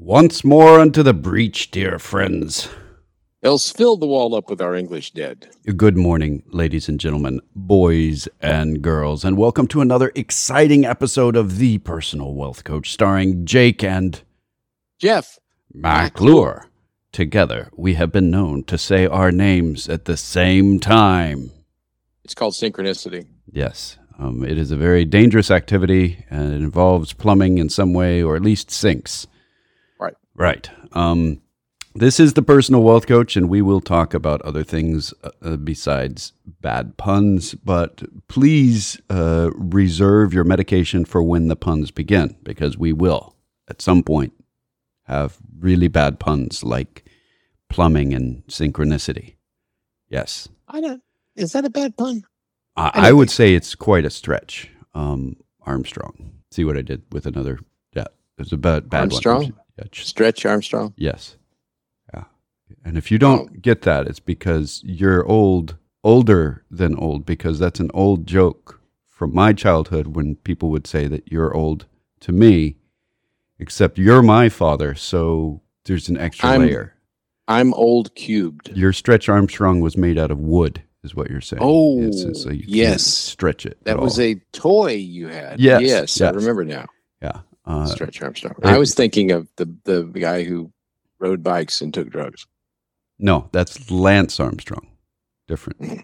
Once more unto the breach, dear friends. Else fill the wall up with our English dead. Good morning, ladies and gentlemen, boys and girls, and welcome to another exciting episode of The Personal Wealth Coach, starring Jake and Jeff McClure. Together, we have been known to say our names at the same time. It's called synchronicity. Yes, it is a very dangerous activity, and it involves plumbing in some way, or at least sinks. Right. This is the Personal Wealth Coach, and we will talk about other things besides bad puns, but please reserve your medication for when the puns begin, because we will, at some point, have really bad puns like plumbing and synchronicity. Yes. Is that a bad pun? I would say it's quite a stretch. Armstrong. See what I did with another? Yeah, it was a bad Armstrong? one. Yeah, Stretch Armstrong? Yes. Yeah. And if you don't get that, it's because you're older than old, because that's an old joke from my childhood when people would say that you're old to me, except you're my father, so there's an extra layer. I'm old cubed. Your Stretch Armstrong was made out of wood, is what you're saying. Oh, so you yes. can't stretch it. That was a toy you had. Yes. I remember now. Yeah. Stretch Armstrong. I was thinking of the guy who rode bikes and took drugs. No, that's Lance Armstrong. Different.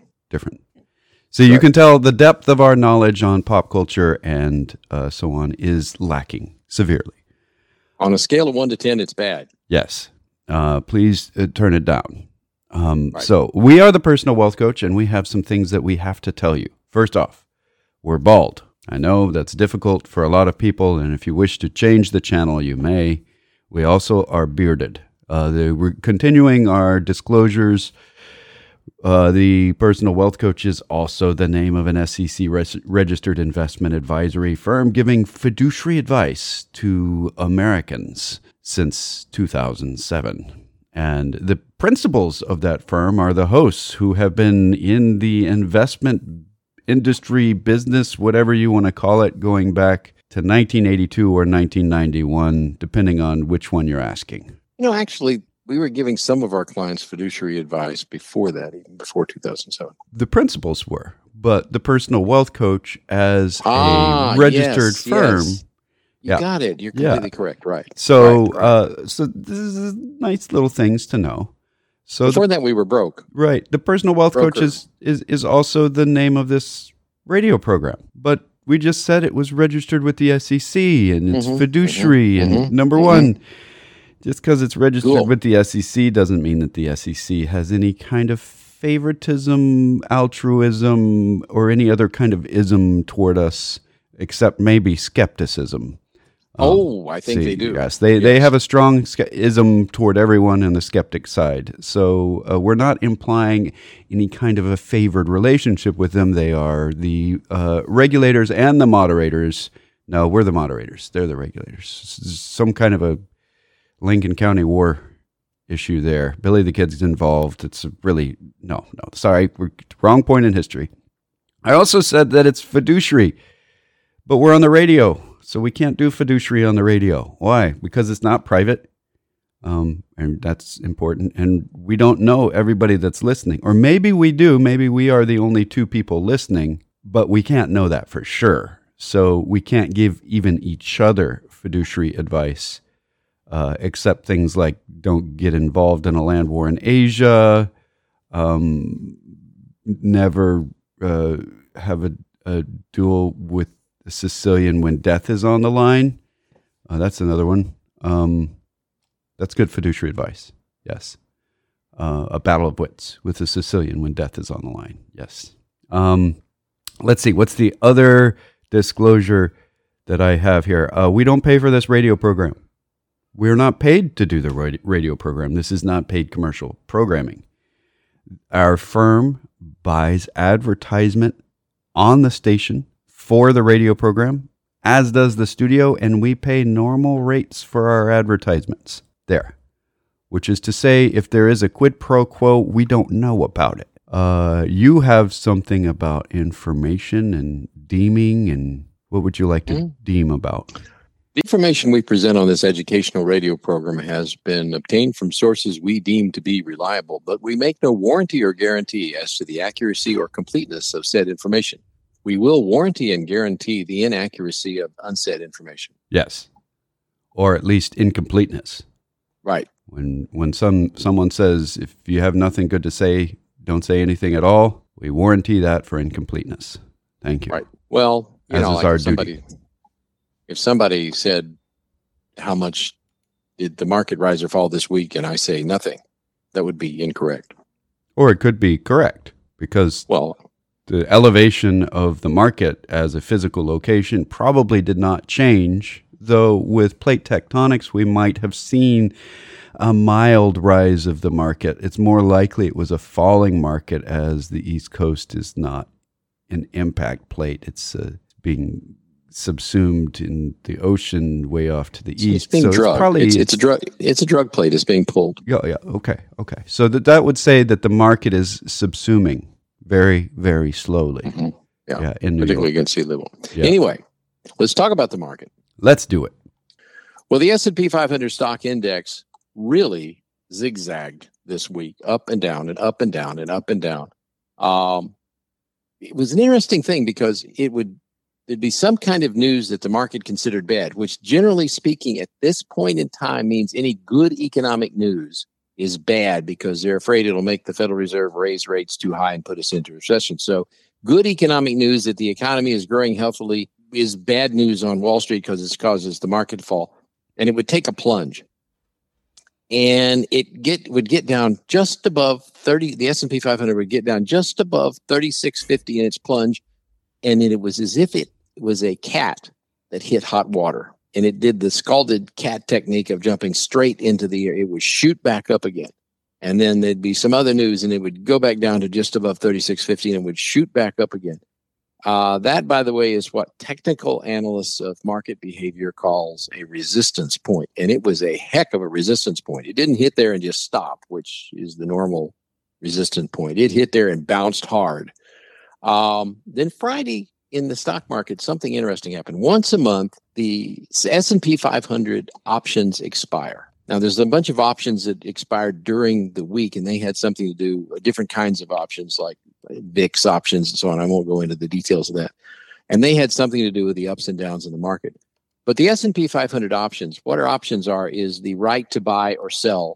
So you can tell the depth of our knowledge on pop culture and so on is lacking severely. On a scale of 1 to 10, it's bad. Yes. Please turn it down. So we are the Personal Wealth Coach, and we have some things that we have to tell you. First off, we're bald. I know that's difficult for a lot of people, and if you wish to change the channel, you may. We also are bearded. We're continuing our disclosures. The Personal Wealth Coach is also the name of an SEC registered investment advisory firm giving fiduciary advice to Americans since 2007. And the principals of that firm are the hosts who have been in the investment industry, business, whatever you want to call it, going back to 1982 or 1991, depending on which one you're asking. Actually, we were giving some of our clients fiduciary advice before that, even before 2007. The principals were, but the Personal Wealth Coach as a registered firm. Yes. You got it. You're completely correct. Right. So, so this is nice little things to know. So before that, we were broke. Right. The Personal Wealth Coach is also the name of this radio program. But we just said it was registered with the SEC and it's fiduciary. And number one, just because it's registered with the SEC doesn't mean that the SEC has any kind of favoritism, altruism, or any other kind of ism toward us, except maybe skepticism. I think they do. Yes, they have a strong ism toward everyone on the skeptic side. So we're not implying any kind of a favored relationship with them. They are the regulators and the moderators. No, we're the moderators. They're the regulators. Some kind of a Lincoln County war issue there. Billy the Kid's involved. It's really, no. Sorry, we're wrong point in history. I also said that it's fiduciary, but we're on the radio. So we can't do fiduciary on the radio. Why? Because it's not private. And that's important. And we don't know everybody that's listening. Or maybe we do. Maybe we are the only two people listening, but we can't know that for sure. So we can't give even each other fiduciary advice, except things like don't get involved in a land war in Asia, never have a duel with a Sicilian when death is on the line. That's another one. That's good fiduciary advice. Yes. A battle of wits with a Sicilian when death is on the line. Yes. Let's see. What's the other disclosure that I have here? We don't pay for this radio program. We're not paid to do the radio program. This is not paid commercial programming. Our firm buys advertisement on the station for the radio program, as does the studio, and we pay normal rates for our advertisements there, which is to say, if there is a quid pro quo, we don't know about it. You have something about information and deeming, and what would you like to deem about? The information we present on this educational radio program has been obtained from sources we deem to be reliable, but we make no warranty or guarantee as to the accuracy or completeness of said information. We will warranty and guarantee the inaccuracy of unsaid information. Yes. Or at least incompleteness. Right. When someone says, if you have nothing good to say, don't say anything at all, we warranty that for incompleteness. Thank you. Right. Well, As is like our duty. If somebody said, how much did the market rise or fall this week? And I say nothing, that would be incorrect. Or it could be correct, because the elevation of the market as a physical location probably did not change, though with plate tectonics, we might have seen a mild rise of the market. It's more likely it was a falling market, as the East Coast is not an impact plate. It's being subsumed in the ocean way off to the east. It's being drugged. It's a drug. It's a drug plate. It's being pulled. Yeah. Okay. So that would say that the market is subsuming very, very slowly. Mm-hmm. Yeah. In New particularly York. against sea level. Yeah. Anyway, let's talk about the market. Let's do it. Well, the S&P 500 stock index really zigzagged this week, up and down and up and down and up and down. It was an interesting thing because there'd be some kind of news that the market considered bad, which generally speaking at this point in time means any good economic news is bad because they're afraid it'll make the Federal Reserve raise rates too high and put us into recession. So good economic news that the economy is growing healthily is bad news on Wall Street because it causes the market to fall. And it would take a plunge. And would get down just above 30. The S&P 500 would get down just above 3650 in its plunge. And then it was as if it was a cat that hit hot water. And it did the scalded cat technique of jumping straight into the air. It would shoot back up again. And then there'd be some other news and it would go back down to just above 3650 and it would shoot back up again. That, by the way, is what technical analysts of market behavior calls a resistance point. And it was a heck of a resistance point. It didn't hit there and just stop, which is the normal resistance point. It hit there and bounced hard. Then Friday in the stock market, something interesting happened. Once a month, the S&P 500 options expire. Now, there's a bunch of options that expired during the week, and they had something to do with different kinds of options like VIX options and so on. I won't go into the details of that. And they had something to do with the ups and downs in the market. But the S&P 500 options, what our options are is the right to buy or sell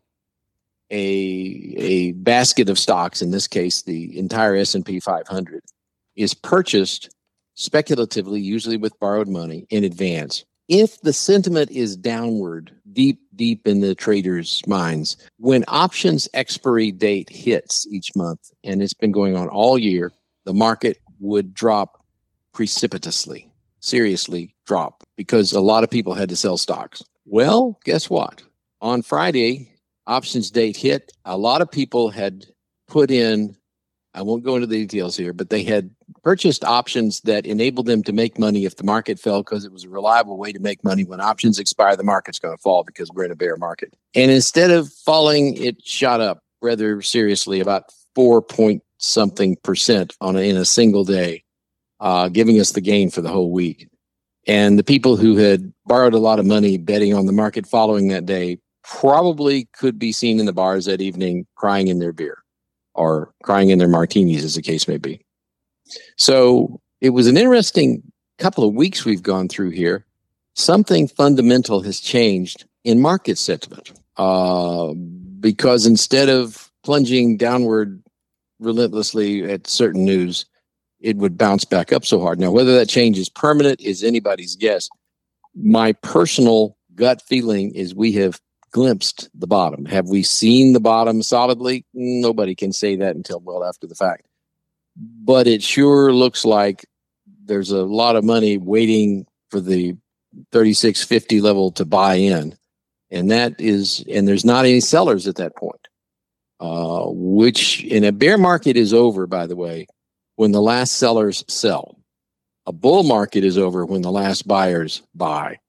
a basket of stocks. In this case, the entire S&P 500 is purchased speculatively, usually with borrowed money in advance. If the sentiment is downward, deep in the traders' minds, when options expiry date hits each month, and it's been going on all year, the market would drop precipitously, seriously drop, because a lot of people had to sell stocks. Well, guess what? On Friday, options date hit. A lot of people had put in, I won't go into the details here, but they had purchased options that enabled them to make money if the market fell because it was a reliable way to make money. When options expire, the market's going to fall because we're in a bear market. And instead of falling, it shot up rather seriously, about 4-point-something% in a single day, giving us the gain for the whole week. And the people who had borrowed a lot of money betting on the market following that day probably could be seen in the bars that evening crying in their beer or crying in their martinis, as the case may be. So it was an interesting couple of weeks we've gone through here. Something fundamental has changed in market sentiment because instead of plunging downward relentlessly at certain news, it would bounce back up so hard. Now, whether that change is permanent is anybody's guess. My personal gut feeling is we have glimpsed the bottom. Have we seen the bottom solidly? Nobody can say that until well after the fact. But it sure looks like there's a lot of money waiting for the 3650 level to buy in. And there's not any sellers at that point, which in a bear market is over, by the way, when the last sellers sell. A bull market is over when the last buyers buy.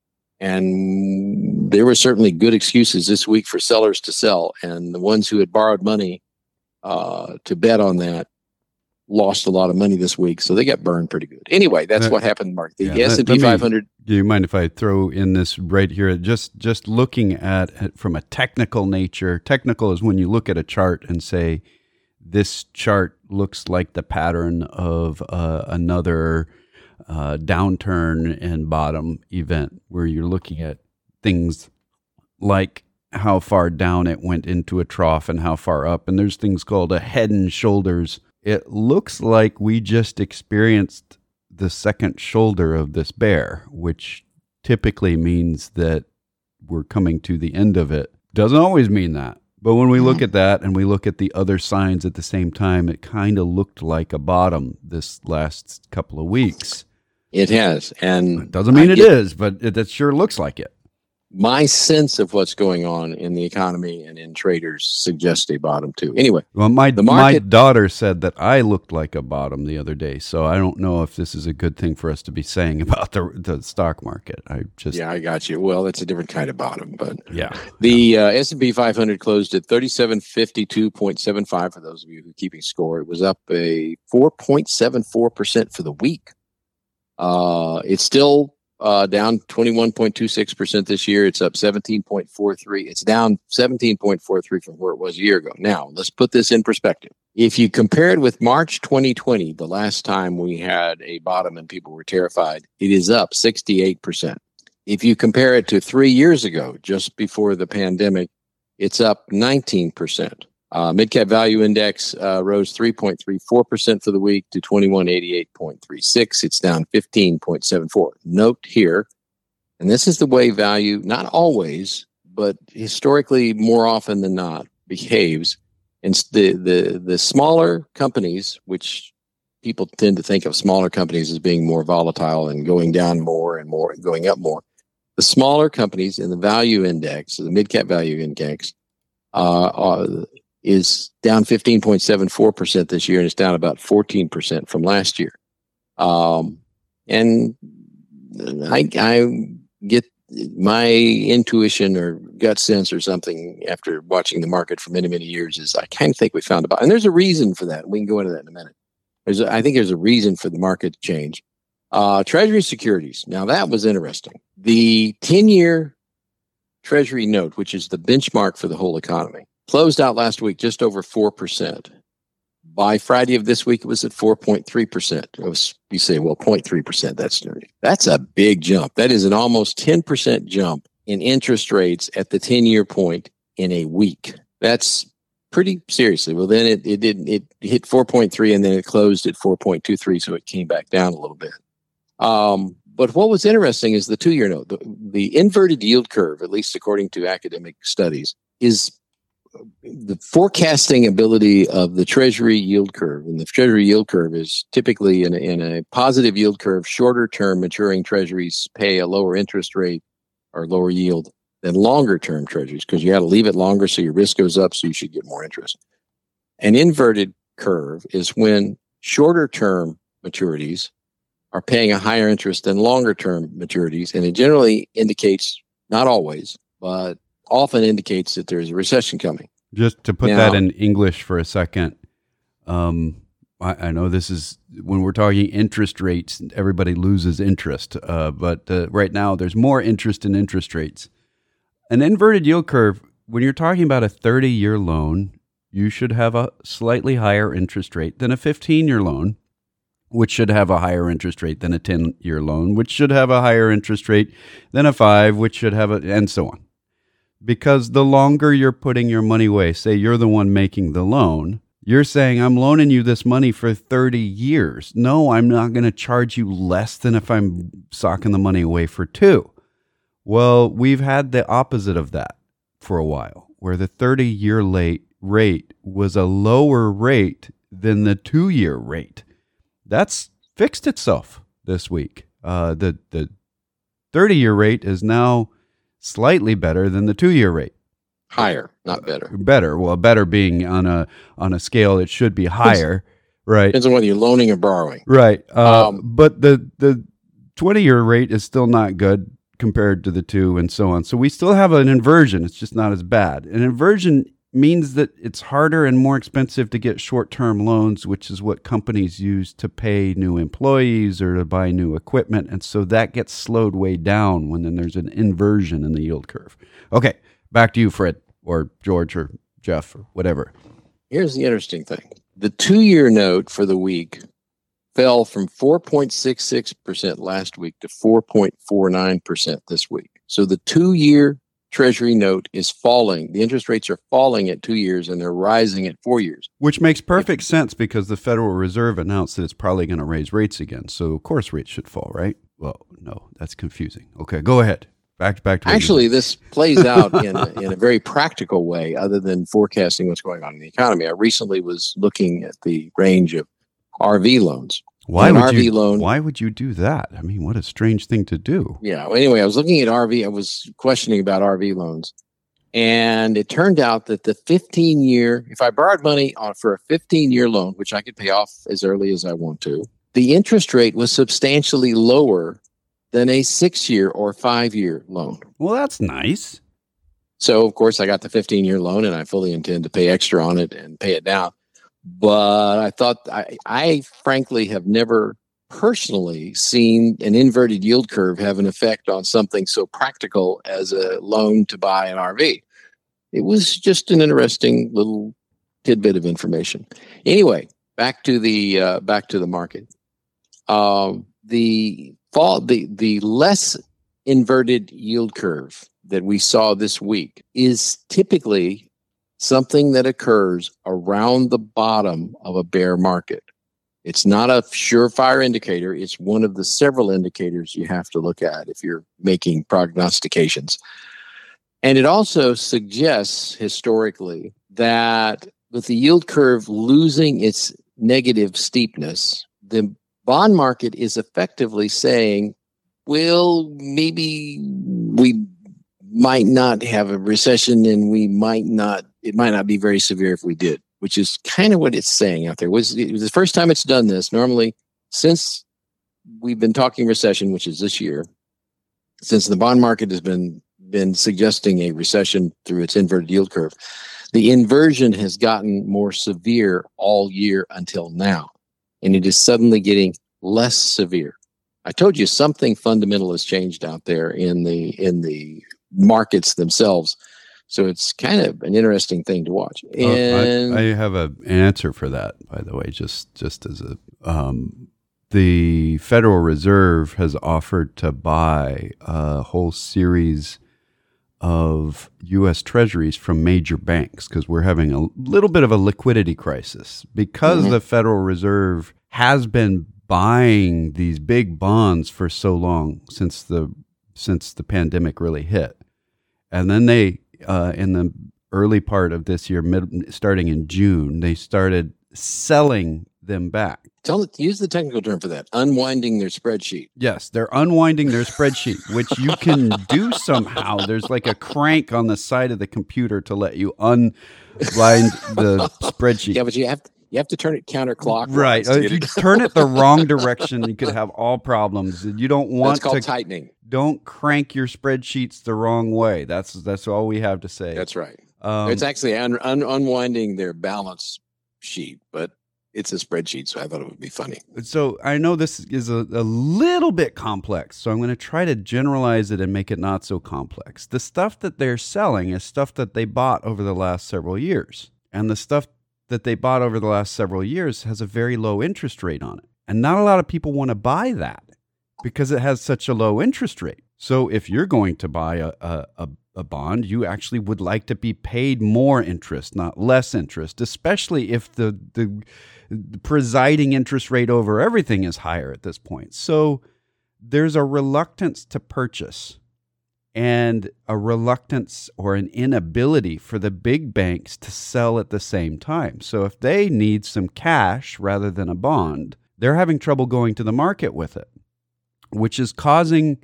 And there were certainly good excuses this week for sellers to sell. And the ones who had borrowed money to bet on that lost a lot of money this week, so they got burned pretty good. Anyway, that's what happened, Mark. The S&P 500. Do you mind if I throw in this right here? Just looking at it from a technical nature. Technical is when you look at a chart and say, this chart looks like the pattern of another downturn and bottom event, where you're looking at things like how far down it went into a trough and how far up. And there's things called a head and shoulders. It looks like we just experienced the second shoulder of this bear, which typically means that we're coming to the end of it. Doesn't always mean that. But when we look at that and we look at the other signs at the same time, it kind of looked like a bottom this last couple of weeks. It has. And it doesn't mean it is, but it sure looks like it. My sense of what's going on in the economy and in traders suggests a bottom too. Anyway, well, my daughter said that I looked like a bottom the other day, so I don't know if this is a good thing for us to be saying about the stock market. I got you. Well, it's a different kind of bottom, but yeah. The S&P 500 closed at 3752.75 for those of you who are keeping score. It was up a 4.74% for the week. It's still down 21.26% this year. It's up 17.43. It's down 17.43 from where it was a year ago. Now, let's put this in perspective. If you compare it with March 2020, the last time we had a bottom and people were terrified, it is up 68%. If you compare it to 3 years ago, just before the pandemic, it's up 19%. Mid-cap value index rose 3.34% for the week to 2188.36. It's down 15.74. Note here, and this is the way value, not always, but historically more often than not, behaves. And the smaller companies, which people tend to think of smaller companies as being more volatile and going down more and more, going up more. The smaller companies in the value index, the mid-cap value index, is down 15.74% this year, and it's down about 14% from last year. And I get my intuition or gut sense or something after watching the market for many, many years is I kind of think we found a bottom. And there's a reason for that. We can go into that in a minute. I think there's a reason for the market to change. Treasury securities. Now, that was interesting. The 10-year Treasury note, which is the benchmark for the whole economy, closed out last week just over 4%. By Friday of this week, it was at 4.3%. You say, well, 0.3%, that's a big jump. That is an almost 10% jump in interest rates at the 10-year point in a week. That's pretty seriously. Well, then it hit 4.3 and then it closed at 4.23, so it came back down a little bit. But what was interesting is the 2-year note. The inverted yield curve, at least according to academic studies, is the forecasting ability of the Treasury yield curve. And the Treasury yield curve is typically in a positive yield curve. Shorter term maturing Treasuries pay a lower interest rate or lower yield than longer term Treasuries, because you got to leave it longer so your risk goes up, so you should get more interest. An inverted curve is when shorter term maturities are paying a higher interest than longer term maturities, and it generally indicates, not always, but often indicates that there's a recession coming. Just to put that in English for a second, I know this is, when we're talking interest rates, everybody loses interest, but right now there's more interest in interest rates. An inverted yield curve, when you're talking about a 30-year loan, you should have a slightly higher interest rate than a 15-year loan, which should have a higher interest rate than a 10-year loan, which should have a higher interest rate than a 5, which should have and so on. Because the longer you're putting your money away, say you're the one making the loan, you're saying, I'm loaning you this money for 30 years. No, I'm not going to charge you less than if I'm socking the money away for 2. Well, we've had the opposite of that for a while, where the 30-year rate was a lower rate than the 2-year rate. That's fixed itself this week. The 30-year rate is now slightly better than the 2-year rate. Higher, not better. Better. Well, better being on a scale that should be higher, right? Depends on whether you're loaning or borrowing. Right. But the 20-year rate is still not good compared to the 2 and so on. So we still have an inversion. It's just not as bad. An inversion means that it's harder and more expensive to get short-term loans, which is what companies use to pay new employees or to buy new equipment. And so that gets slowed way down when then there's an inversion in the yield curve. Okay, back to you, Fred, or George, or Jeff, or whatever. Here's the interesting thing. The 2-year note for the week fell from 4.66% last week to 4.49% this week. So the 2-year Treasury note is falling. The interest rates are falling at 2 years and they're rising at 4 years. Which makes perfect sense because the Federal Reserve announced that it's probably going to raise rates again. So, of course, rates should fall, right? Well, no, that's confusing. Okay, go ahead. Back to Actually, this plays out in a very practical way other than forecasting what's going on in the economy. I recently was looking at the range of RV loans. Why would you do that? I mean, what a strange thing to do. Yeah. Well, anyway, I was looking at RV. I was questioning about RV loans. And it turned out that the 15-year, if I borrowed money for a 15-year loan, which I could pay off as early as I want to, the interest rate was substantially lower than a 6-year or 5-year loan. Well, that's nice. So, of course, I got the 15-year loan and I fully intend to pay extra on it and pay it down. But I thought, I frankly have never personally seen an inverted yield curve have an effect on something so practical as a loan to buy an RV. It was just an interesting little tidbit of information. Anyway, back to the market. The less inverted yield curve that we saw this week is typically something that occurs around the bottom of a bear market. It's not a surefire indicator. It's one of the several indicators you have to look at if you're making prognostications. And it also suggests historically that with the yield curve losing its negative steepness, the bond market is effectively saying, well, maybe we might not have a recession and it might not be very severe if we did, which is kind of what it's saying out there. It was the first time it's done this. Normally, since we've been talking recession, which is this year, since the bond market has been suggesting a recession through its inverted yield curve, the inversion has gotten more severe all year until now, and it is suddenly getting less severe. I told you something fundamental has changed out there in the markets themselves. So it's kind of an interesting thing to watch. And I have an answer for that, by the way, just as a the Federal Reserve has offered to buy a whole series of U.S. Treasuries from major banks because we're having a little bit of a liquidity crisis because the Federal Reserve has been buying these big bonds for so long since the pandemic really hit. And then they, in the early part of this year, starting in June, they started selling them back. Use the technical term for that, unwinding their spreadsheet. Yes, they're unwinding their spreadsheet, which you can do somehow. There's like a crank on the side of the computer to let you unwind the spreadsheet. Yeah, but you have to turn it counterclockwise. Right. If you turn it the wrong direction, you could have all problems. You don't want That's called tightening. Don't crank your spreadsheets the wrong way. That's all we have to say. That's right. It's actually unwinding their balance sheet, but it's a spreadsheet, so I thought it would be funny. So I know this is a little bit complex, so I'm going to try to generalize it and make it not so complex. The stuff that they're selling is stuff that they bought over the last several years. And the stuff that they bought over the last several years has a very low interest rate on it. And not a lot of people want to buy that because it has such a low interest rate. So if you're going to buy a bond, you actually would like to be paid more interest, not less interest, especially if the presiding interest rate over everything is higher at this point. So there's a reluctance to purchase and a reluctance or an inability for the big banks to sell at the same time. So if they need some cash rather than a bond, they're having trouble going to the market with it, which is causing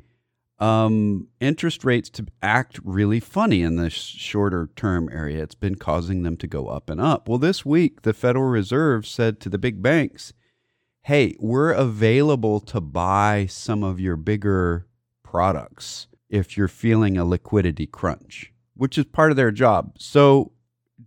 interest rates to act really funny in the shorter term area. It's been causing them to go up and up. Well, this week, the Federal Reserve said to the big banks, hey, we're available to buy some of your bigger products if you're feeling a liquidity crunch, which is part of their job. So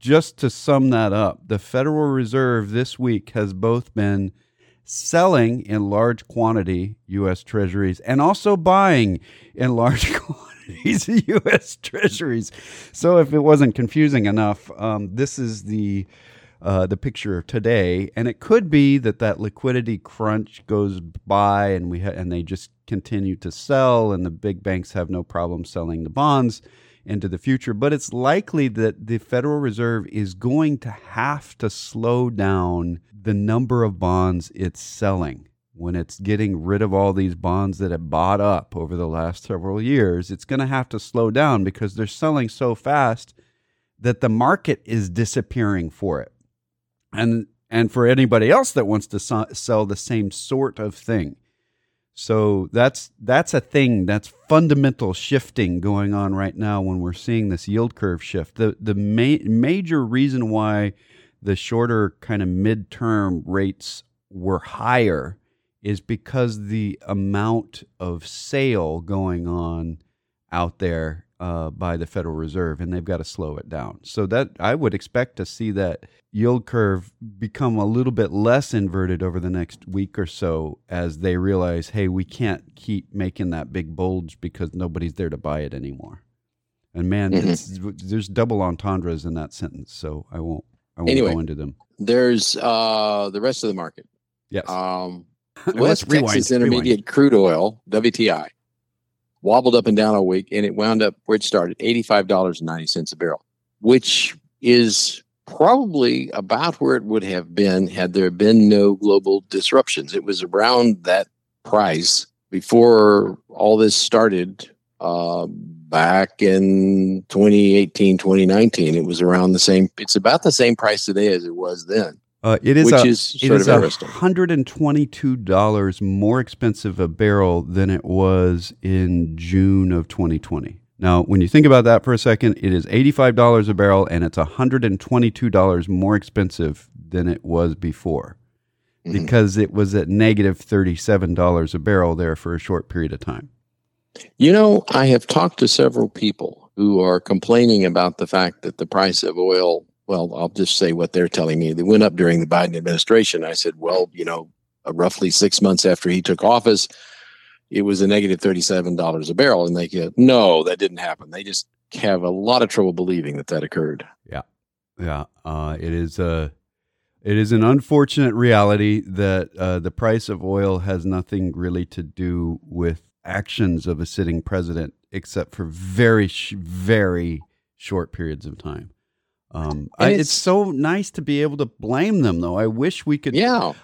just to sum that up, the Federal Reserve this week has both been selling in large quantity U.S. Treasuries and also buying in large quantities U.S. Treasuries. So if it wasn't confusing enough, this is the picture of today, and it could be that liquidity crunch goes by, and and they just continue to sell, and the big banks have no problem selling the bonds into the future. But it's likely that the Federal Reserve is going to have to slow down the number of bonds it's selling. When it's getting rid of all these bonds that it bought up over the last several years, it's going to have to slow down because they're selling so fast that the market is disappearing for it. And for anybody else that wants to sell the same sort of thing. So that's a thing, that's fundamental shifting going on right now when we're seeing this yield curve shift. The major reason why the shorter kind of midterm rates were higher is because the amount of sale going on out there by the Federal Reserve, and they've got to slow it down. So that I would expect to see that yield curve become a little bit less inverted over the next week or so as they realize, hey, we can't keep making that big bulge because nobody's there to buy it anymore. And man, there's double entendres in that sentence, so I won't go into them. There's the rest of the market. Yes. West Texas Intermediate crude oil, WTI, wobbled up and down all week, and it wound up where it started, $85.90 a barrel, which is probably about where it would have been had there been no global disruptions. It was around that price before all this started back in 2018, 2019. It was around the same. It's about the same price today as it was then. It is interesting. $122 more expensive a barrel than it was in June of 2020. Now, when you think about that for a second, it is $85 a barrel, and it's $122 more expensive than it was before because it was at negative $37 a barrel there for a short period of time. You know, I have talked to several people who are complaining about the fact that the price of oil, well, I'll just say what they're telling me. They went up during the Biden administration. I said, well, you know, roughly 6 months after he took office, it was a negative $37 a barrel. And they go, no, that didn't happen. They just have a lot of trouble believing that occurred. Yeah. It is an unfortunate reality that the price of oil has nothing really to do with actions of a sitting president, except for very, very short periods of time. It's so nice to be able to blame them, though. I wish we could. Yeah.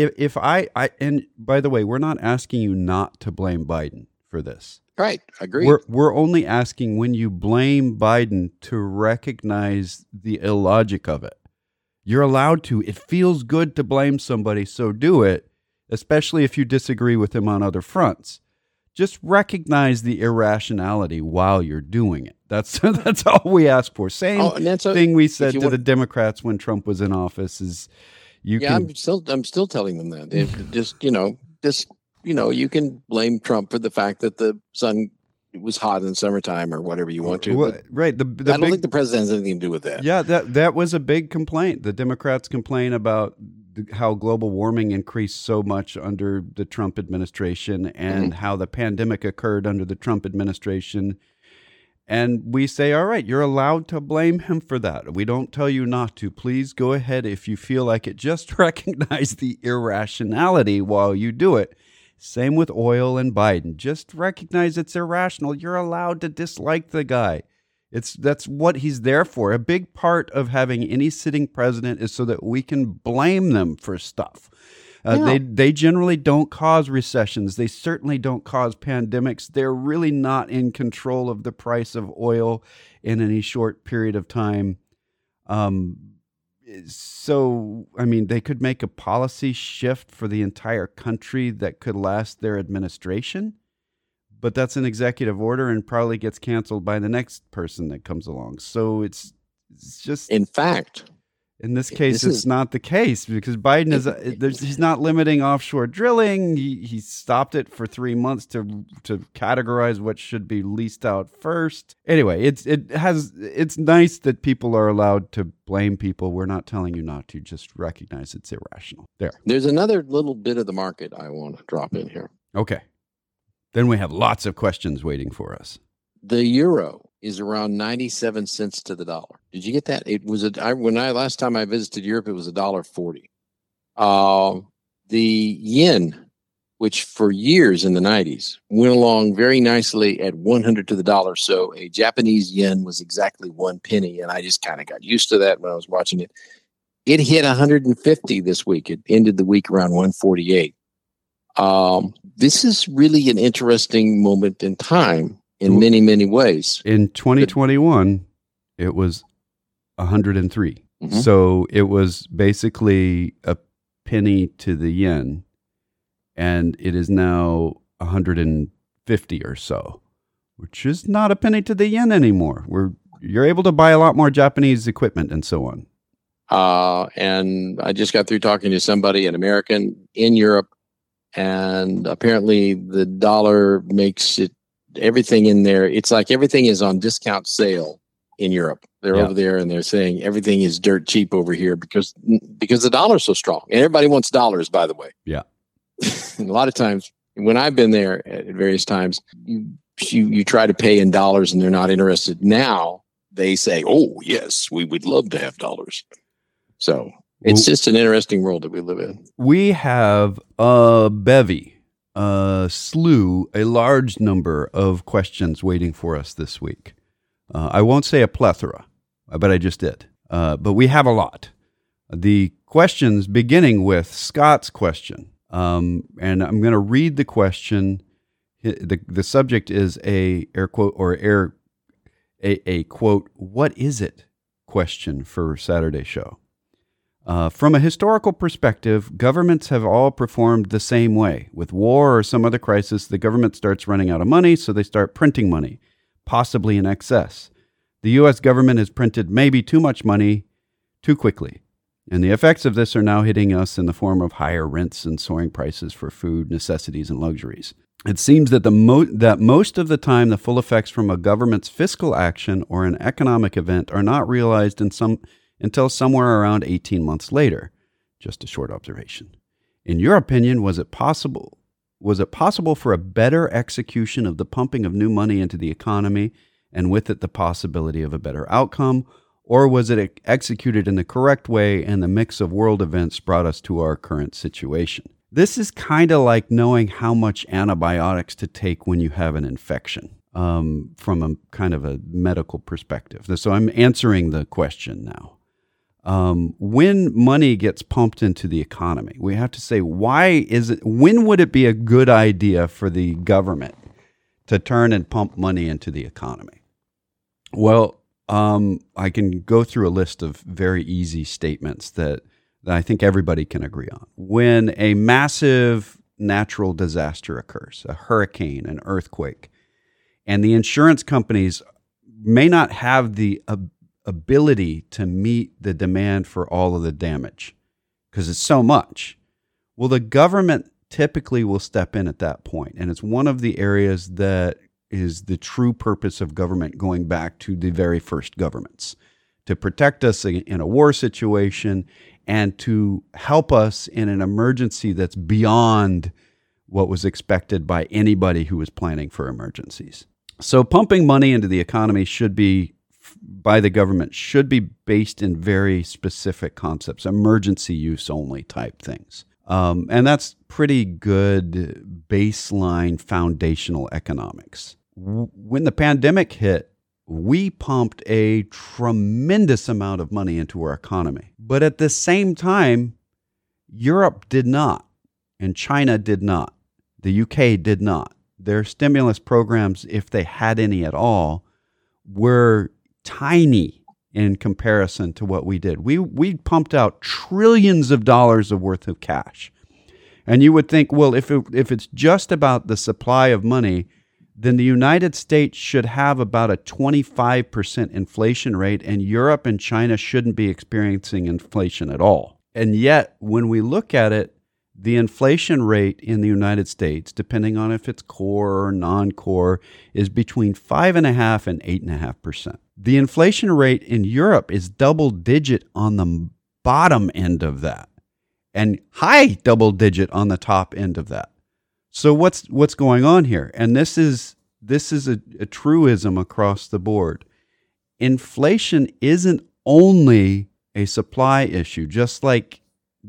And by the way, we're not asking you not to blame Biden for this. Right. Agreed. We're only asking when you blame Biden to recognize the illogic of it. You're allowed to. It feels good to blame somebody, so do it, especially if you disagree with him on other fronts. Just recognize the irrationality while you're doing it. That's all we ask for. Same thing we said to the Democrats when Trump was in office is I'm still telling them that. You can blame Trump for the fact that the sun was hot in the summertime or whatever you want to. Well, right. I don't think the president has anything to do with that. Yeah, that was a big complaint. The Democrats complain about how global warming increased so much under the Trump administration and how the pandemic occurred under the Trump administration. And we say, all right, you're allowed to blame him for that. We don't tell you not to. Please go ahead if you feel like it. Just recognize the irrationality while you do it. Same with oil and Biden. Just recognize it's irrational. You're allowed to dislike the guy. That's what he's there for. A big part of having any sitting president is so that we can blame them for stuff. They generally don't cause recessions. They certainly don't cause pandemics. They're really not in control of the price of oil in any short period of time. So, I mean, they could make a policy shift for the entire country that could last their administration. But that's an executive order and probably gets canceled by the next person that comes along. So it's just... In fact, In this case, it's not the case because Biden he's not limiting offshore drilling. He stopped it for 3 months to categorize what should be leased out first. Anyway, it's nice that people are allowed to blame people. We're not telling you not to. Just recognize it's irrational. There's another little bit of the market I want to drop in here. Okay. Then we have lots of questions waiting for us. The euro is around 97 cents to the dollar. Did you get that? It was last time I visited Europe, it was $1.40. The yen, which for years in the 90s went along very nicely at 100 to the dollar. So a Japanese yen was exactly 1 penny, and I just kind of got used to that when I was watching it. It hit 150 this week. It ended the week around 148. This is really an interesting moment in time. In many, many ways. In 2021, it was 103. Mm-hmm. So it was basically a penny to the yen, and it is now 150 or so, which is not a penny to the yen anymore. You're able to buy a lot more Japanese equipment and so on. And I just got through talking to somebody, an American in Europe, and apparently the dollar makes it everything in there. It's like everything is on discount sale in Europe. They're over there and they're saying everything is dirt cheap over here because the dollar's so strong. And everybody wants dollars, by the way. Yeah. And a lot of times when I've been there at various times, you try to pay in dollars and they're not interested. Now they say, oh, yes, we would love to have dollars. So it's just an interesting world that we live in. We have a bevy. A large number of questions waiting for us this week. I won't say a plethora, but I just did. But we have a lot. The questions beginning with Scott's question, and I'm going to read the question. The subject is a quote, what is it question for Saturday show. From a historical perspective, governments have all performed the same way. With war or some other crisis, the government starts running out of money, so they start printing money, possibly in excess. The U.S. government has printed maybe too much money too quickly, and the effects of this are now hitting us in the form of higher rents and soaring prices for food, necessities, and luxuries. It seems that that most of the time the full effects from a government's fiscal action or an economic event are not realized until somewhere around 18 months later. Just a short observation. In your opinion, was it possible for a better execution of the pumping of new money into the economy and with it the possibility of a better outcome, or was it executed in the correct way and the mix of world events brought us to our current situation? This is kind of like knowing how much antibiotics to take when you have an infection. From a kind of a medical perspective. So I'm answering the question now. When money gets pumped into the economy, we have to say, when would it be a good idea for the government to turn and pump money into the economy? Well, I can go through a list of very easy statements that I think everybody can agree on. When a massive natural disaster occurs, a hurricane, an earthquake, and the insurance companies may not have the ability to meet the demand for all of the damage because it's so much. Well, the government typically will step in at that point. And it's one of the areas that is the true purpose of government going back to the very first governments, to protect us in a war situation and to help us in an emergency that's beyond what was expected by anybody who was planning for emergencies. So pumping money into the economy by the government should be based in very specific concepts, emergency use only type things. And that's pretty good baseline foundational economics. When the pandemic hit, we pumped a tremendous amount of money into our economy. But at the same time, Europe did not, and China did not. The UK did not. Their stimulus programs, if they had any at all, were tiny in comparison to what we did. We pumped out trillions of dollars worth of cash. And you would think, well, if it's just about the supply of money, then the United States should have about a 25% inflation rate, and Europe and China shouldn't be experiencing inflation at all. And yet, when we look at it, the inflation rate in the United States, depending on if it's core or non-core, is between 5.5% and 8.5%. The inflation rate in Europe is double digit on the bottom end of that, and high double digit on the top end of that. So what's going on here? And this is a truism across the board. Inflation isn't only a supply issue, just like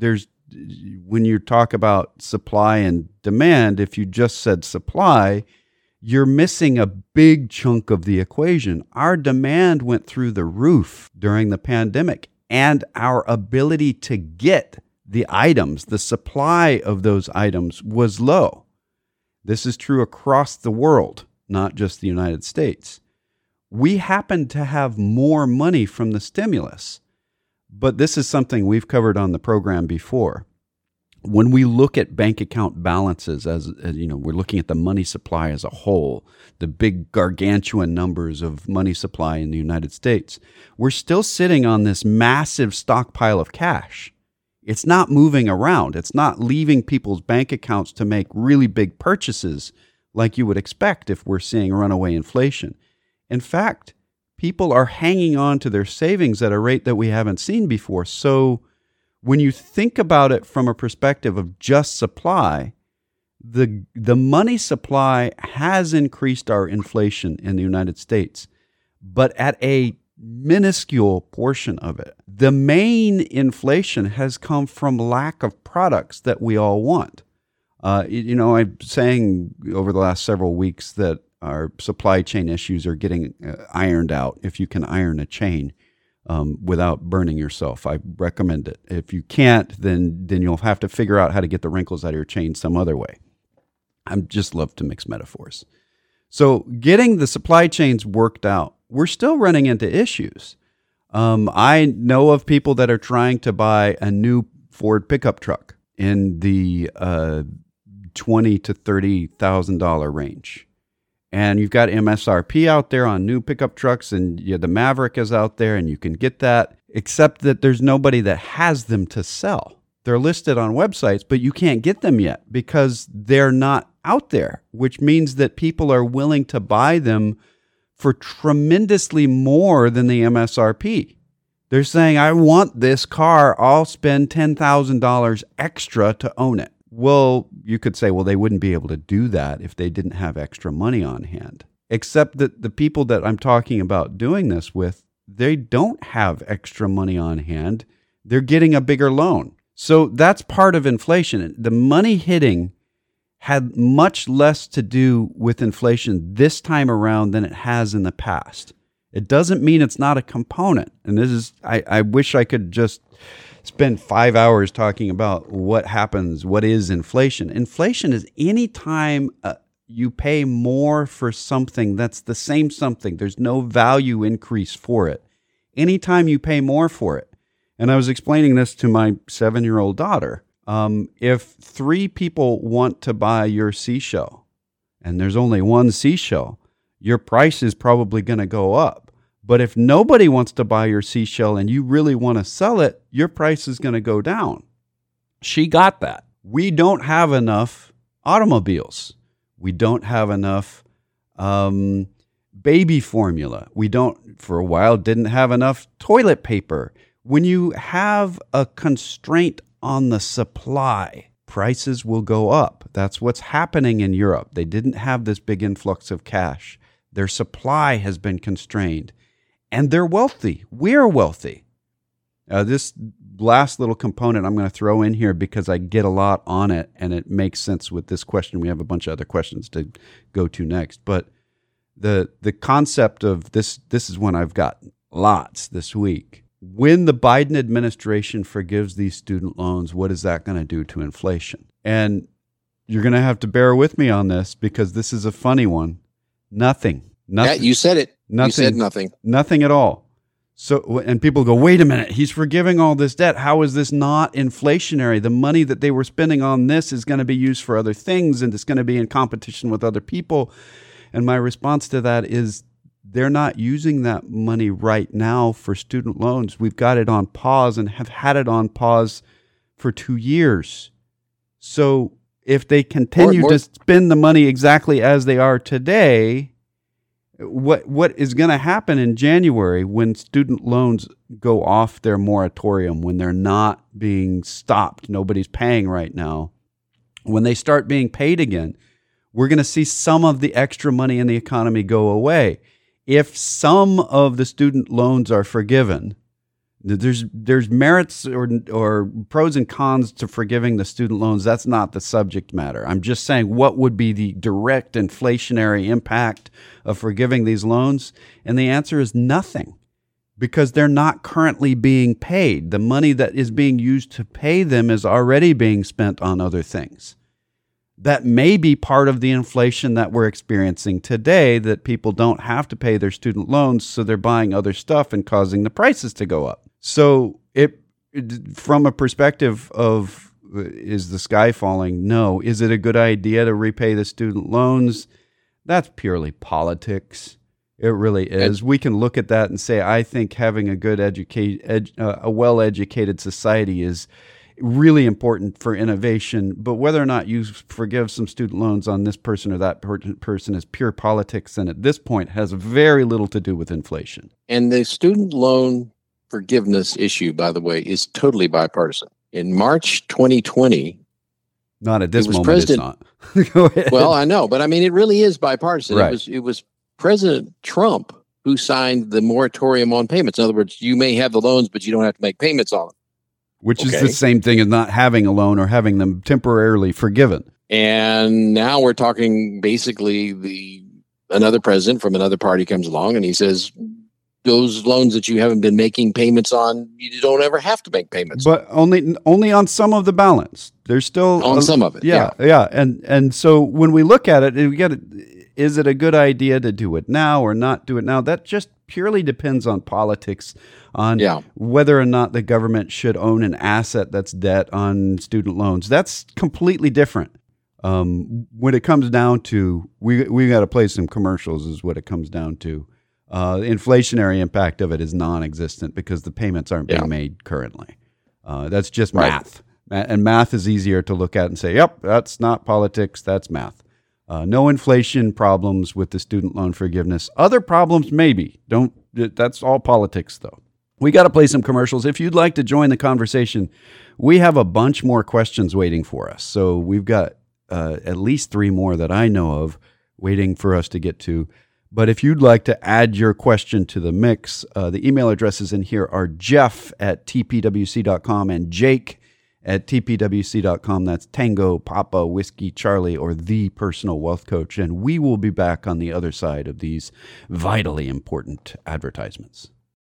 when you talk about supply and demand, if you just said supply, you're missing a big chunk of the equation. Our demand went through the roof during the pandemic, and our ability to get the items, the supply of those items was low. This is true across the world, not just the United States. We happen to have more money from the stimulus, but this is something we've covered on the program before. When we look at bank account balances, as you know, we're looking at the money supply as a whole, the big gargantuan numbers of money supply in the United States, we're still sitting on this massive stockpile of cash. It's not moving around. It's not leaving people's bank accounts to make really big purchases like you would expect if we're seeing runaway inflation. In fact, people are hanging on to their savings at a rate that we haven't seen before. So when you think about it from a perspective of just supply, the money supply has increased our inflation in the United States, but at a minuscule portion of it. The main inflation has come from lack of products that we all want. I'm saying over the last several weeks that our supply chain issues are getting ironed out. If you can iron a chain without burning yourself, I recommend it. If you can't, then you'll have to figure out how to get the wrinkles out of your chain some other way. I just love to mix metaphors. So getting the supply chains worked out, we're still running into issues. I know of people that are trying to buy a new Ford pickup truck in the $20,000 to $30,000 range. And you've got MSRP out there on new pickup trucks, and the Maverick is out there, and you can get that, except that there's nobody that has them to sell. They're listed on websites, but you can't get them yet because they're not out there, which means that people are willing to buy them for tremendously more than the MSRP. They're saying, I want this car, I'll spend $10,000 extra to own it. Well, you could say, well, they wouldn't be able to do that if they didn't have extra money on hand. Except that the people that I'm talking about doing this with, they don't have extra money on hand. They're getting a bigger loan. So that's part of inflation. The money hitting had much less to do with inflation this time around than it has in the past. It doesn't mean it's not a component. And this is, I wish I could just spend 5 hours talking about what happens, what is inflation. Inflation is any time you pay more for something that's the same something. There's no value increase for it. Anytime you pay more for it. And I was explaining this to my 7-year-old daughter. If 3 people want to buy your seashell and there's only one seashell, your price is probably going to go up. But if nobody wants to buy your seashell and you really want to sell it, your price is going to go down. She got that. We don't have enough automobiles. We don't have enough baby formula. We don't, for a while, didn't have enough toilet paper. When you have a constraint on the supply, prices will go up. That's what's happening in Europe. They didn't have this big influx of cash. Their supply has been constrained. And they're wealthy. We're wealthy. This last little component I'm going to throw in here because I get a lot on it, and it makes sense with this question. We have a bunch of other questions to go to next. But the concept of this is one I've got lots this week. When the Biden administration forgives these student loans, what is that going to do to inflation? And you're going to have to bear with me on this because this is a funny one. Nothing. Yeah, you said it. Nothing. You said nothing. Nothing at all. So, and people go, wait a minute, he's forgiving all this debt. How is this not inflationary? The money that they were spending on this is going to be used for other things, and it's going to be in competition with other people. And my response to that is they're not using that money right now for student loans. We've got it on pause and have had it on pause for 2 years. So if they continue to spend the money exactly as they are today, what is going to happen in January when student loans go off their moratorium, when they're not being stopped, nobody's paying right now, when they start being paid again, we're going to see some of the extra money in the economy go away. If some of the student loans are forgiven, there's merits or pros and cons to forgiving the student loans. That's not the subject matter. I'm just saying what would be the direct inflationary impact of forgiving these loans? And the answer is nothing, because they're not currently being paid. The money that is being used to pay them is already being spent on other things. That may be part of the inflation that we're experiencing today, that people don't have to pay their student loans, so they're buying other stuff and causing the prices to go up. So from a perspective of, is the sky falling? No. Is it a good idea to repay the student loans? That's purely politics. It really is. We can look at that and say, I think having a good a well-educated society is really important for innovation. But whether or not you forgive some student loans on this person or that person is pure politics, and at this point has very little to do with inflation. And the student loan forgiveness issue, by the way, is totally bipartisan. In March 2020, not at this moment, it's not. Go ahead. Well, I know, but I mean, it really is bipartisan. Right. It was President Trump who signed the moratorium on payments. In other words, you may have the loans, but you don't have to make payments on them. Which is the same thing as not having a loan or having them temporarily forgiven. And now we're talking basically another president from another party comes along and he says, those loans that you haven't been making payments on, you don't ever have to make payments. But only on some of the balance. There's still on some of it. Yeah. And so when we look at it, is it a good idea to do it now or not do it now? That just purely depends on politics, on whether or not the government should own an asset that's debt on student loans. That's completely different. When it comes down to, we got to play some commercials is what it comes down to. The inflationary impact of it is non-existent because the payments aren't being made currently. That's just math. And math is easier to look at and say, yep, that's not politics, that's math. No inflation problems with the student loan forgiveness. Other problems, maybe. That's all politics, though. We got to play some commercials. If you'd like to join the conversation, we have a bunch more questions waiting for us. So we've got at least 3 more that I know of waiting for us to get to. But if you'd like to add your question to the mix, the email addresses in here are jeff@tpwc.com and jake@tpwc.com. That's Tango, Papa, Whiskey, Charlie, or The Personal Wealth Coach. And we will be back on the other side of these vitally important advertisements.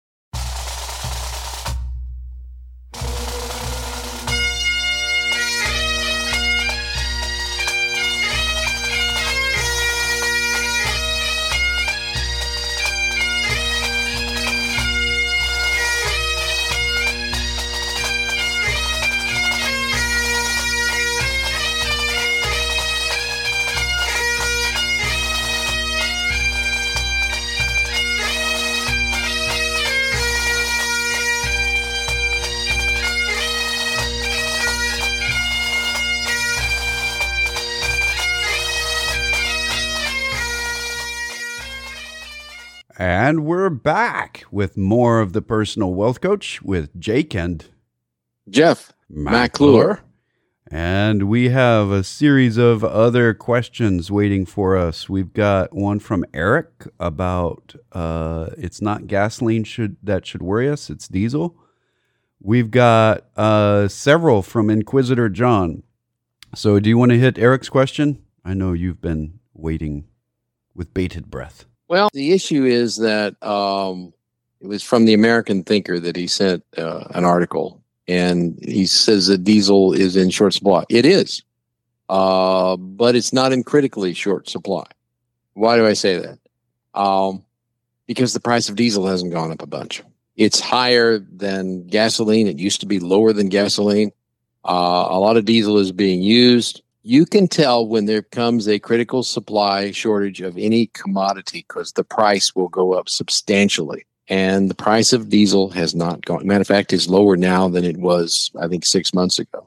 And we're back with more of The Personal Wealth Coach with Jake and Jeff McClure. And we have a series of other questions waiting for us. We've got one from Eric about it's not gasoline that should worry us, it's diesel. We've got several from Inquisitor John. So do you want to hit Eric's question? I know you've been waiting with bated breath. Well, the issue is that it was from the American Thinker that he sent an article, and he says that diesel is in short supply. It is, but it's not in critically short supply. Why do I say that? Because the price of diesel hasn't gone up a bunch. It's higher than gasoline. It used to be lower than gasoline. A lot of diesel is being used. You can tell when there comes a critical supply shortage of any commodity because the price will go up substantially. And the price of diesel has not gone. Matter of fact, is lower now than it was, I think, 6 months ago.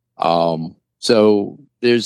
So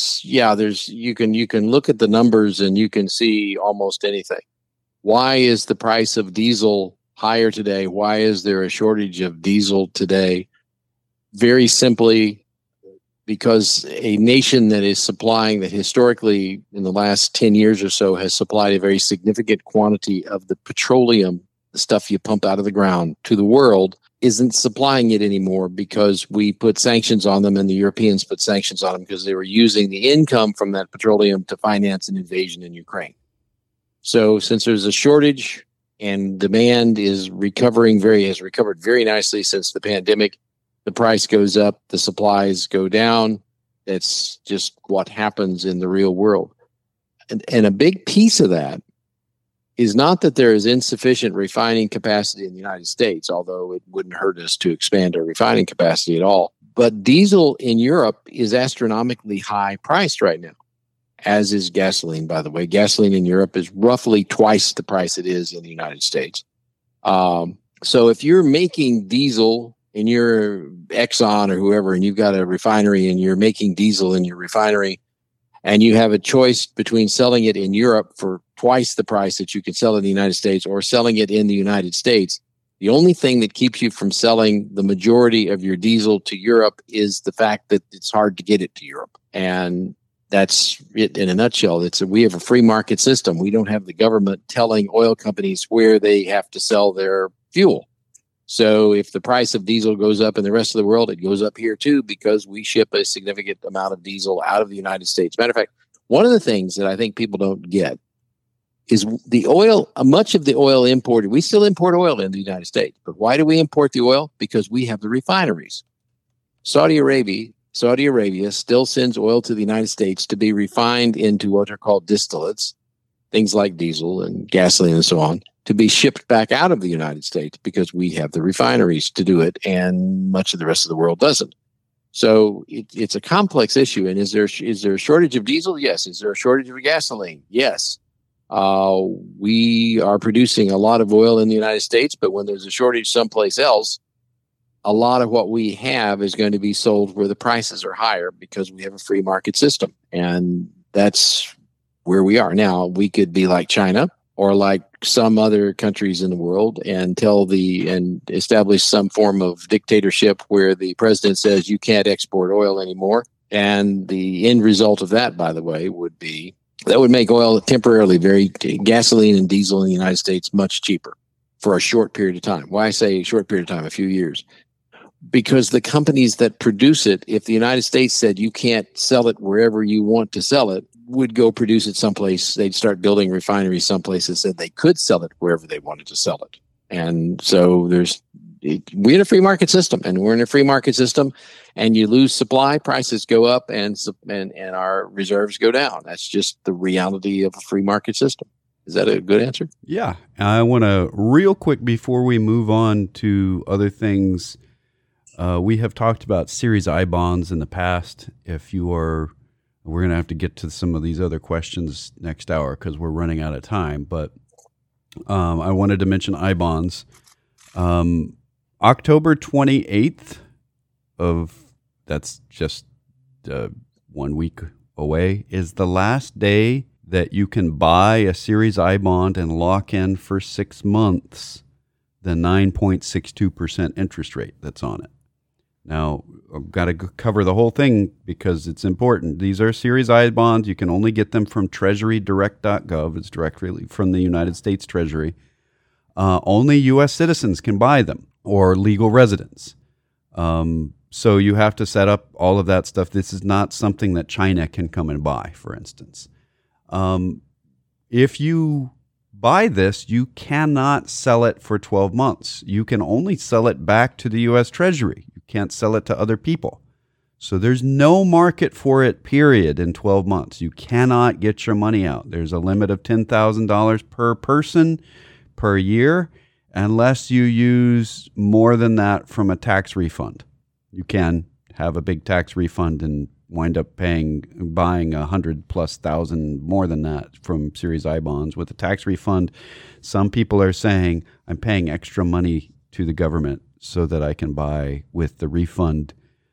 you can look at the numbers and you can see almost anything. Why is the price of diesel higher today? Why is there a shortage of diesel today? Very simply, because a nation that is supplying, that historically in the last 10 years or so has supplied a very significant quantity of the petroleum, the stuff you pump out of the ground, to the world, isn't supplying it anymore because we put sanctions on them and the Europeans put sanctions on them because they were using the income from that petroleum to finance an invasion in Ukraine. So since there's a shortage and demand has recovered very nicely since the pandemic, the price goes up, the supplies go down. That's just what happens in the real world. And a big piece of that is not that there is insufficient refining capacity in the United States, although it wouldn't hurt us to expand our refining capacity at all. But diesel in Europe is astronomically high priced right now, as is gasoline, by the way. Gasoline in Europe is roughly twice the price it is in the United States. So if you're making diesel in your Exxon or whoever, and you've got a refinery and you're making diesel in your refinery, and you have a choice between selling it in Europe for twice the price that you could sell it in the United States or selling it in the United States, the only thing that keeps you from selling the majority of your diesel to Europe is the fact that it's hard to get it to Europe. And that's it in a nutshell. We have a free market system. We don't have the government telling oil companies where they have to sell their fuel. So if the price of diesel goes up in the rest of the world, it goes up here too, because we ship a significant amount of diesel out of the United States. Matter of fact, one of the things that I think people don't get is the oil, much of the oil imported. We still import oil in the United States, but why do we import the oil? Because we have the refineries. Saudi Arabia still sends oil to the United States to be refined into what are called distillates, things like diesel and gasoline and so on, to be shipped back out of the United States because we have the refineries to do it, and much of the rest of the world doesn't. So it's a complex issue. And is there a shortage of diesel? Yes. Is there a shortage of gasoline? Yes. We are producing a lot of oil in the United States, but when there's a shortage someplace else, a lot of what we have is going to be sold where the prices are higher because we have a free market system. And that's where we are now. We could be like China or like some other countries in the world and establish some form of dictatorship where the president says you can't export oil anymore. And the end result of that, by the way, would make oil temporarily gasoline and diesel in the United States much cheaper for a short period of time. Why I say short period of time, a few years? Because the companies that produce it, if the United States said you can't sell it wherever you want to sell it, would go produce it someplace. They'd start building refineries someplace that said they could sell it wherever they wanted to sell it. And so we're in a free market system, and you lose supply, prices go up, and our reserves go down. That's just the reality of a free market system. Is that a good answer? Yeah. I want to real quick before we move on to other things. We have talked about Series I bonds in the past. We're going to have to get to some of these other questions next hour because we're running out of time. But I wanted to mention I bonds. October 28th that's just 1 week away, is the last day that you can buy a Series I bond and lock in for 6 months the 9.62% interest rate that's on it. Now, I've got to cover the whole thing because it's important. These are Series I bonds. You can only get them from treasurydirect.gov. It's directly from the United States Treasury. Only U.S. citizens can buy them or legal residents. So you have to set up all of that stuff. This is not something that China can come and buy, for instance. If you buy this, you cannot sell it for 12 months. You can only sell it back to the U.S. Treasury. You can't sell it to other people. So there's no market for it, period, in 12 months. You cannot get your money out. There's a limit of $10,000 per person per year, unless you use more than that from a tax refund. You can have a big tax refund and wind up buying 100,000+ more than that from Series I bonds with a tax refund. Some people are saying I'm paying extra money to the government so that I can buy with the refund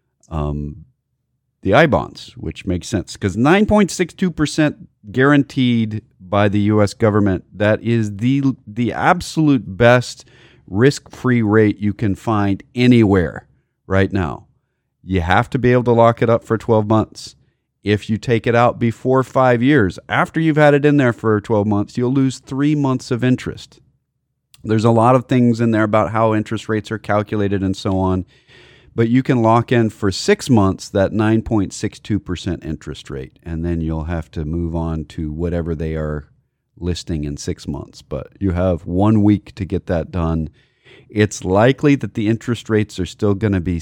the I bonds, which makes sense because 9.62% guaranteed by the U.S. government. That is the absolute best risk-free rate you can find anywhere right now. You have to be able to lock it up for 12 months. If you take it out before 5 years, after you've had it in there for 12 months, you'll lose 3 months of interest. There's a lot of things in there about how interest rates are calculated and so on, but you can lock in for 6 months that 9.62% interest rate, and then you'll have to move on to whatever they are listing in 6 months. But you have 1 week to get that done. It's likely that the interest rates are still going to be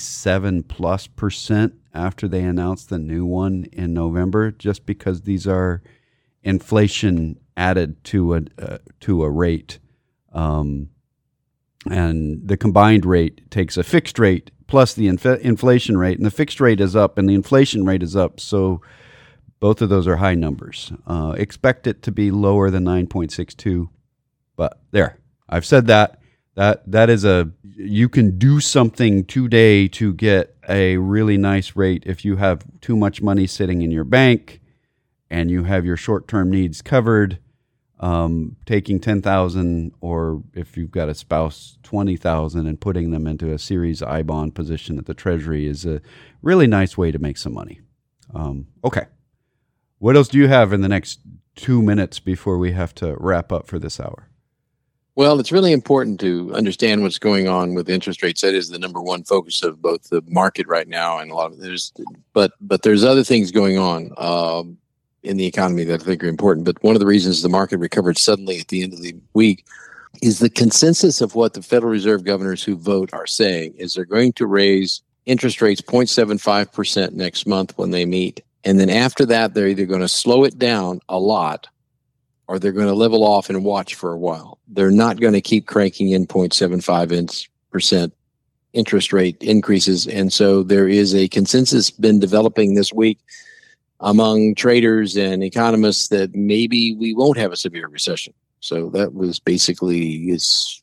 7+% after they announce the new one in November, just because these are inflation added to a rate. And the combined rate takes a fixed rate plus the inflation rate, and the fixed rate is up and the inflation rate is up. So both of those are high numbers. Expect it to be lower than 9.62, but there, I've said that. That is you can do something today to get a really nice rate if you have too much money sitting in your bank and you have your short-term needs covered. Taking $10,000, or if you've got a spouse, $20,000, and putting them into a Series I bond position at the Treasury is a really nice way to make some money. Okay. What else do you have in the next 2 minutes before we have to wrap up for this hour? Well, it's really important to understand what's going on with interest rates. That is the number one focus of both the market right now and a lot of but there's other things going on in the economy that I think are important. But one of the reasons the market recovered suddenly at the end of the week is the consensus of what the Federal Reserve governors who vote are saying is they're going to raise interest rates 0.75% next month when they meet. And then after that, they're either going to slow it down a lot or they're going to level off and watch for a while. They're not going to keep cranking in 0.75% interest rate increases. And so there is a consensus been developing this week among traders and economists that maybe we won't have a severe recession. So that was basically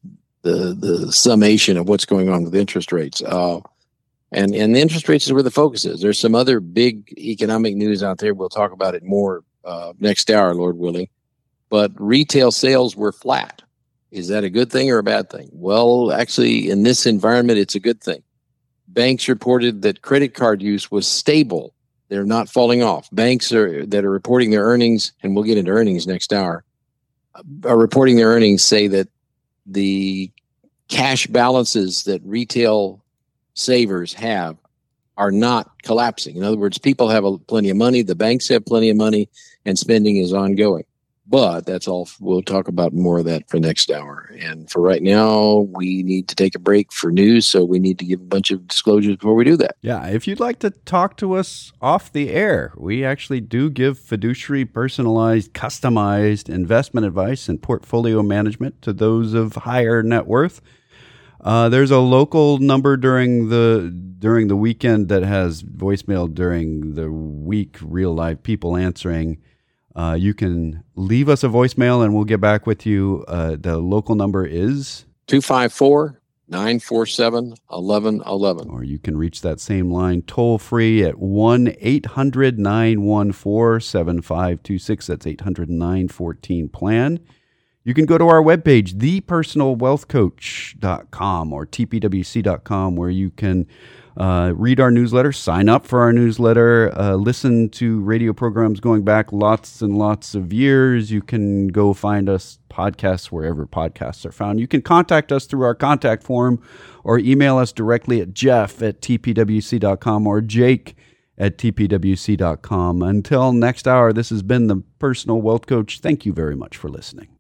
the summation of what's going on with interest rates. And the interest rates is where the focus is. There's some other big economic news out there. We'll talk about it more next hour, Lord willing. But retail sales were flat. Is that a good thing or a bad thing? Well, actually, in this environment, it's a good thing. Banks reported that credit card use was stable. They're not falling off. Banks that are reporting their earnings, and we'll get into earnings next hour, are reporting their earnings say that the cash balances that retail savers have are not collapsing. In other words, people have plenty of money, the banks have plenty of money, and spending is ongoing. But that's all. We'll talk about more of that for next hour. And for right now, we need to take a break for news, so we need to give a bunch of disclosures before we do that. Yeah, if you'd like to talk to us off the air, we actually do give fiduciary, personalized, customized investment advice and portfolio management to those of higher net worth. There's a local number during the weekend that has voicemail during the week, real live people answering. You can leave us a voicemail and we'll get back with you. The local number is 254-947-1111. Or you can reach that same line toll free at 1-800-914-7526. That's 800-914-PLAN. You can go to our webpage, thepersonalwealthcoach.com or tpwc.com, where you can read our newsletter, sign up for our newsletter, listen to radio programs going back lots and lots of years. You can go find us podcasts wherever podcasts are found. You can contact us through our contact form or email us directly at jeff@tpwc.com or jake@tpwc.com. Until next hour, this has been the Personal Wealth Coach. Thank you very much for listening.